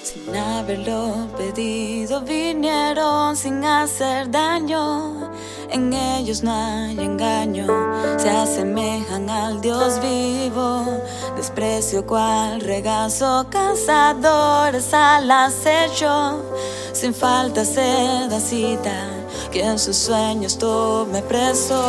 Sin haberlo pedido vinieron sin hacer daño. En ellos no hay engaño, se asemejan al Dios vivo. Desprecio cual regazo, cazadores al acecho. Sin falta se da cita, que en sus sueños tome preso.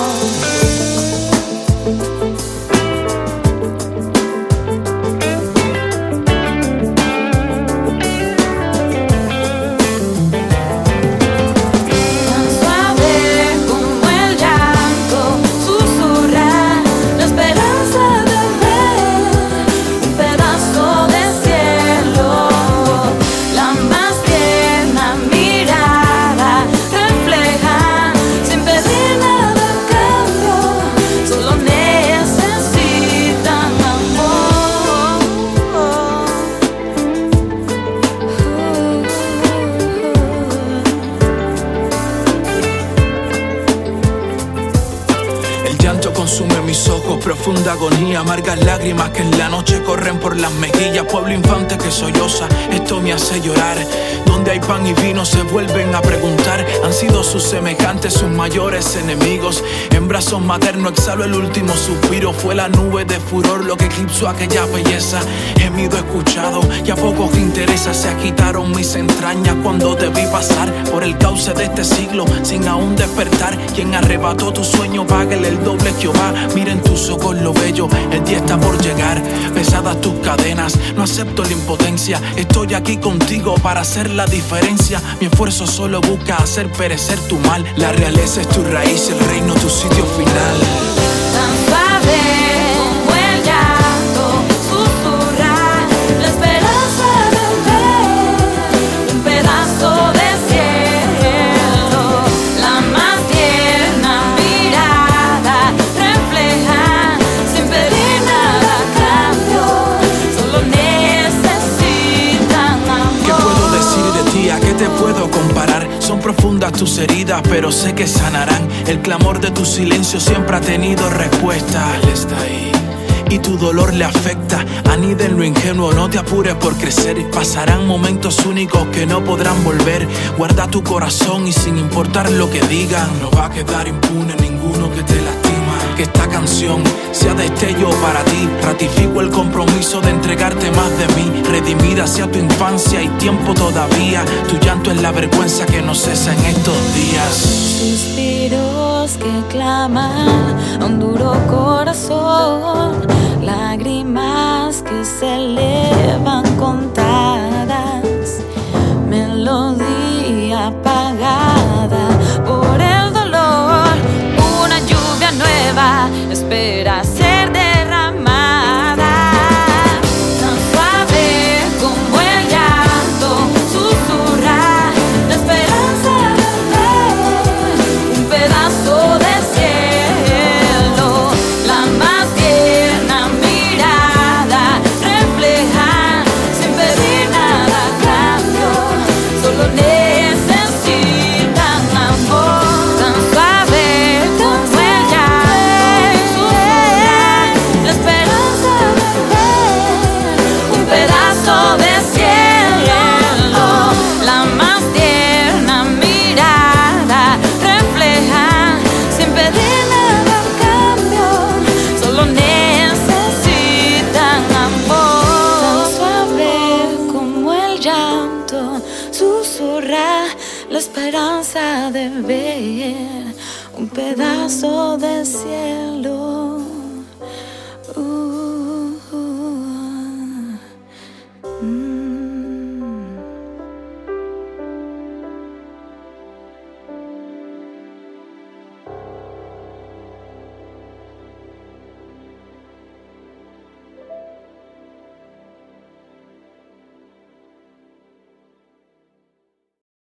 Consume mis ojos, profunda agonía, amargas lágrimas que en la noche corren por las mejillas. Pueblo infante que solloza, esto me hace llorar. Donde hay pan y vino se vuelven a preguntar. Han sido sus semejantes sus mayores enemigos. En brazos maternos exhalo el último suspiro. Fue la nube de furor lo que eclipsó aquella belleza. Gemido escuchado y a pocos que interesa. Se agitaron mis entrañas cuando te vi pasar por el cauce de este siglo sin aún despertar. Quien arrebató tu sueño, págale el doble Jehová. Mira en tus ojos lo bello, el día está por llegar. Pesadas tus cadenas, no acepto la impotencia. Estoy aquí contigo para hacer la diferencia. Mi esfuerzo solo busca hacer perecer tu mal. La realeza es tu raíz, el reino tu sitio final. Tan suave como el llanto, susurrar la esperanza de ver un pedazo de cielo. La más tierna mirada refleja sin pedir nada a cambio. Solo necesitan amor. ¿Qué puedo decir de ti? ¿A qué te puedo comparar? Son profundas tus heridas, pero sé que sanarán. El clamor de tu silencio siempre ha tenido respuesta. Él está ahí y tu dolor le afecta. Anida en lo ingenuo, no te apures por crecer. Pasarán momentos únicos que no podrán volver. Guarda tu corazón y sin importar lo que digan, no va a quedar impune ninguno que te lastima. Que esta canción sea destello para ti. Ratifico el compromiso de entregarte más de mí. Redimida hacia tu infancia y tiempo todavía. Tu llanto es la vergüenza que no cesa en estos días. Suspiros que claman a un duro corazón, lágrimas que se elevan contadas, melodía apagada por el dolor. Una lluvia nueva espera ser derramada. Tan suave como el llanto, susurrar la esperanza de ver un pedazo de cielo. La más tierna mirada refleja sin pedir nada a cambio. Solo necesitan amor. Tan suave como el llanto, susurrar la esperanza de ver un pedazo de cielo. La más tierna mirada refleja sin pedir nada a cambio. Solo necesitan amor. Tan suave como el llanto, susurra la esperanza de ver un pedazo de cielo.